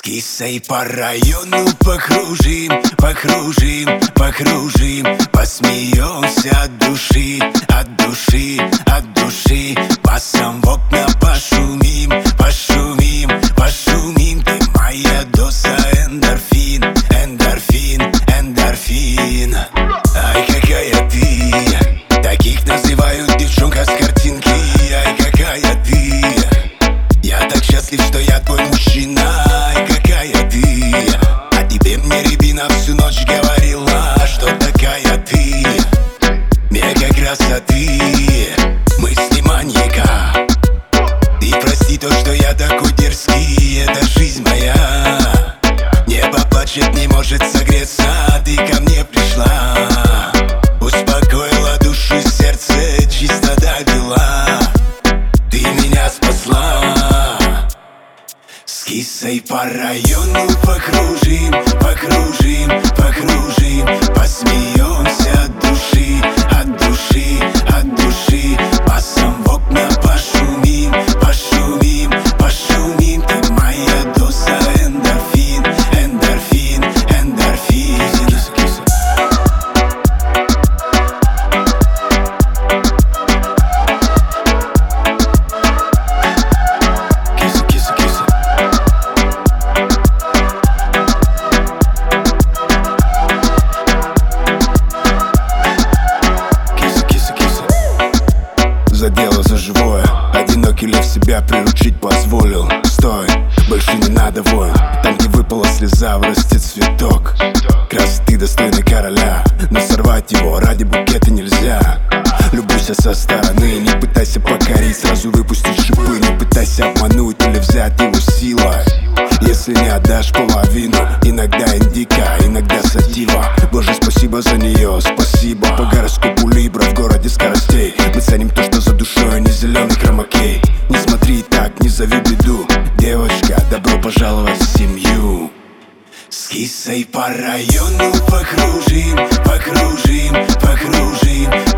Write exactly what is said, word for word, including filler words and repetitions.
С кисой по району покружим, покружим, покружим, посмеемся от души, от души, от души. Басом в окна пошумим, пошумим, пошумим. Ты моя доза эндорфин, эндорфин, эндорфин. Ай, какая ты, таких называют девчонка с картинки. Ай, какая ты, я так счастлив, что я твой мужчина. Ай, какая ты, а тебе мне рябина всю ночь говорила, что такая ты, мега красоты, мысли маньяка. Ты прости то, что я такой дерзкий, это жизнь моя. Небо плачет, не может согреться, ты ко мне пришла, успокоила душу и сердце, чисто добила. Ты меня спасла. С кисой по району покружим, покружим, покружим, посмеемся от души, от души, от души. Басом в окна пошумим, пошумим, пошумим. Ты моя доза эндорфин, эндорфин, эндорфин. Киса, киса. Киса, киса, киса. Киса, киса, киса. За дело, за живое. Одинокий лев себя приручить позволил. Стой, больше не надо воин. Там, где выпала слеза, вырастет цветок. Красоты достойны короля, но сорвать его ради букета нельзя. Любуйся со стороны, не пытайся покорить, сразу выпустить шипы. Не пытайся обмануть или взять его силой. Если не отдашь половину, иногда индика, иногда сатива. Боже, спасибо за нее, спасибо. По гороскопу Либра в городе скоростей. Мы ценим то, что за душой, а не зеленый хромакей. Не смотри так, не зови беду. Девочка, добро пожаловать в семью. С кисой по району покружим, покружим, покружим,